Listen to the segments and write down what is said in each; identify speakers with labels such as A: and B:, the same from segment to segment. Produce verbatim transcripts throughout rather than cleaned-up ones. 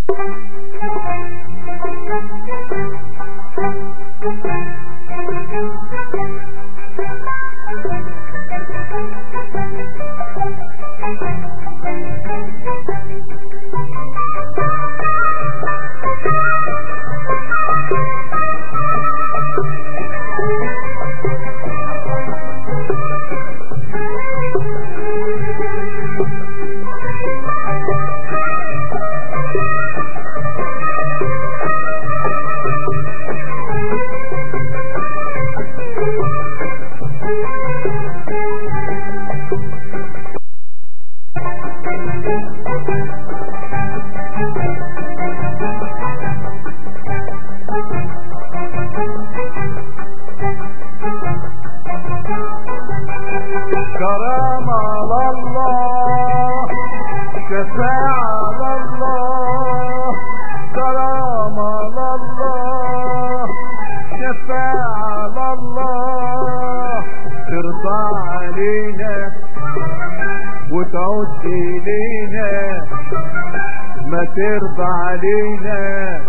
A: وتعود إلينا ما ترضى علينا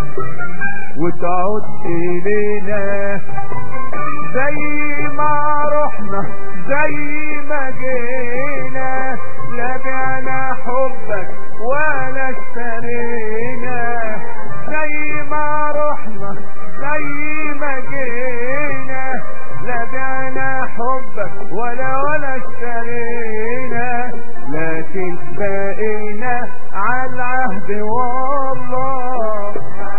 A: وتعود إلينا زي ما رحنا زي ما جينا لا بعنا حبك ولا اشترينا زي ما رحنا زي ما جينا لا بعنا حبك ولا ولا اشترينا لكن بقينا على العهد والله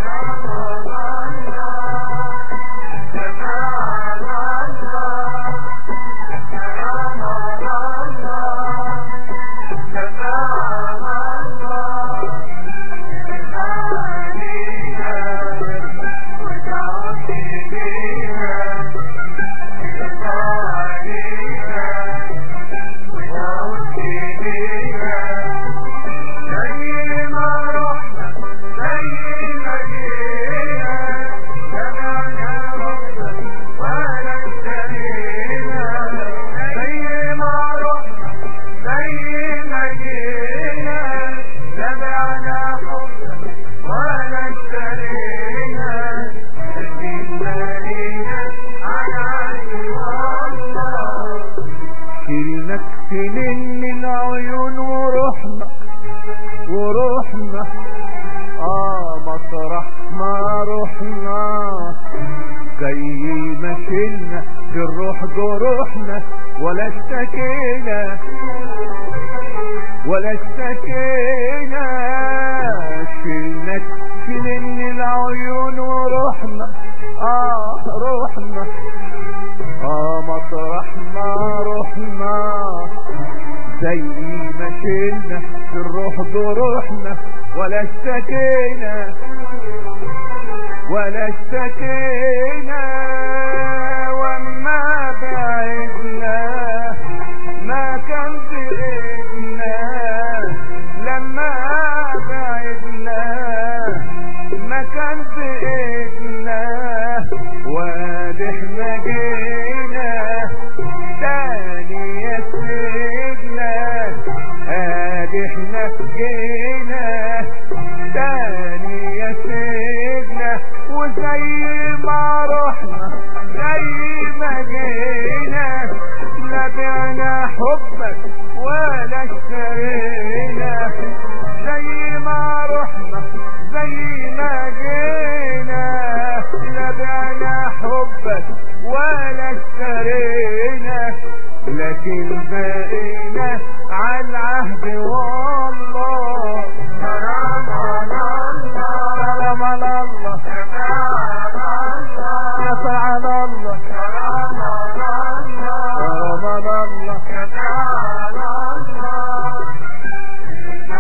A: سنين من عيون ورحنا ورحنا اه مطرح ما رحنا زي ما شلنا بالروح جروحنا ولا اشتكينا ولا اشتكينا شلنا سنين من العيون ورحنا اه رحنا اه مطرح ما رحنا زي ما شلنا في الروح جروحنا ولا اشتكينا ولا اشتكينا وما بعدنا ما كان بإيدنا لما بعدنا ما كان بإيدنا واضح ما جينا تاني يا سيدنا ادي احنا جينا تاني يا سيدنا وزي ما رحنا زي ما جينا لا بعنا حبك ولا اشترينا زي ما رحنا زي ما جينا لا بعنا حبك ولا اشترينا لكن بقينا على العهد والله سلام على الله سلام على الله يسع على الله سلام على الله سلام على الله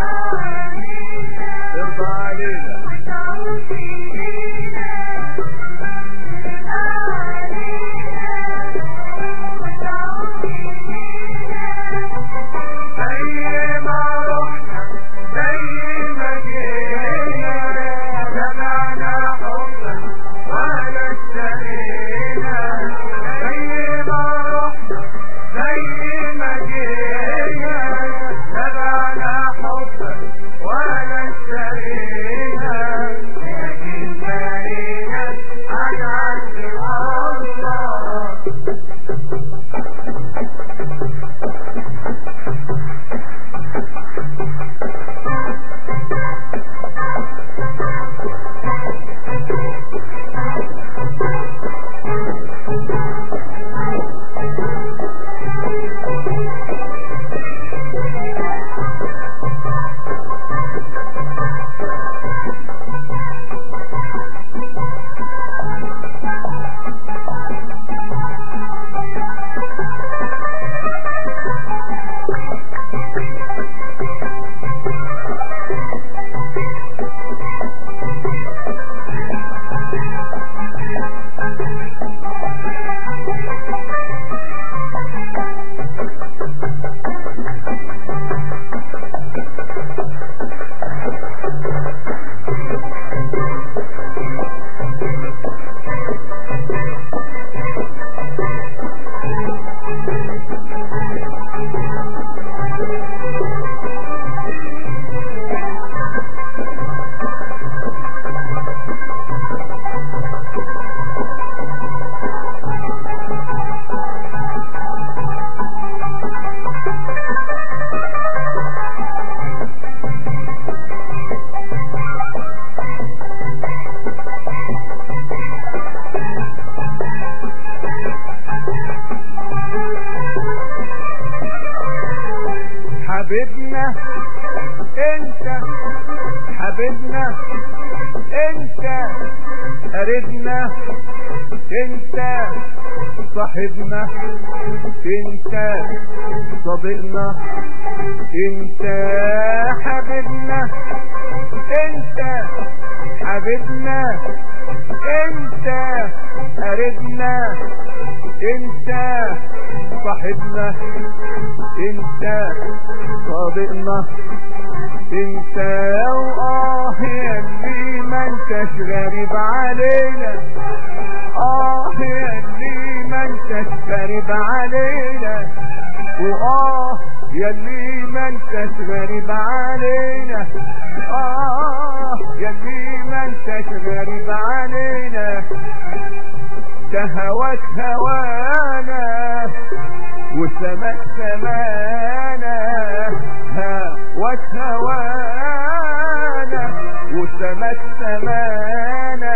A: انت حبيبنا انت قريبنا انت صاحبنا انت صديقنا انت حبيبنا انت حبيبنا انت قريبنا انت صاحبنا انت صديقنا انت واه يلي ما انتش غريب علينا اه يلي ما انتش غريب علينا واه يلي ما انتش غريب علينا اه يلي ما انتش غريب علينا ده هواك هوانا وسماك سمانا هواك هوانا وسماك سمانا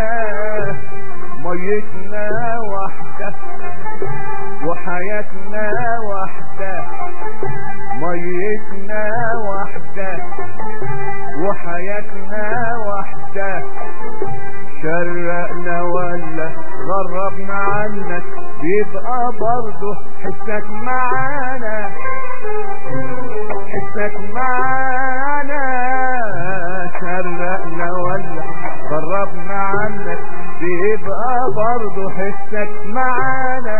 A: ميتنا وحدة وحياتنا وحدة ميتنا وحدة وحياتنا وحدة شرقنا ولا غربنا عنك بيبقى برضه حسك معانا حسك معانا شرقنا ولا غربنا عنك بيبقى برضه حسك معانا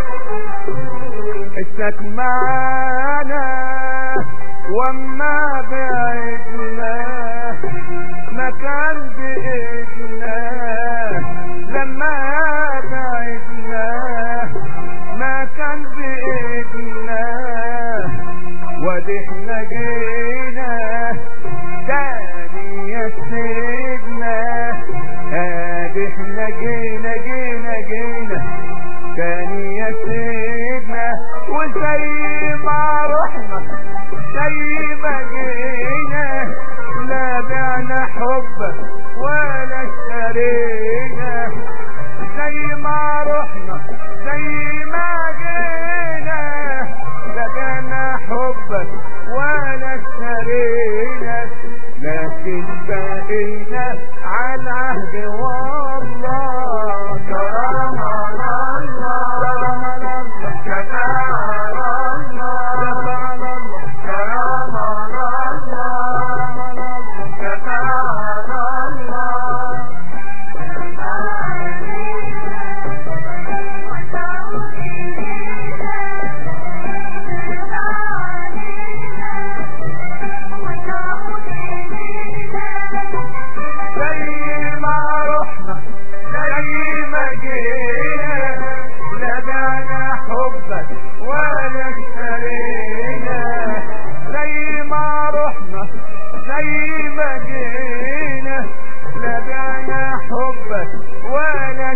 A: حسك معانا وما بعدنا مكان بإيدنا لما بعدنا مكان بإيدنا ودي احنا جينا تاني يا سيدنا ادي احنا جينا جينا جينا تاني يا سيدنا وزي ما رحنا زي ما جينا لا بعنا حبك ولا اشترينا زي ما رحنا زي ما جينا لا بعنا حبك ولا اشترينا لكن بقينا على العهد والله كرم الله كرم الله كتاب الله كفعل الله كرم الله كتاب الله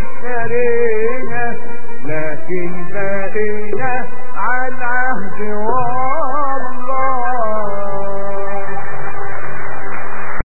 A: لكن بقينا على العهد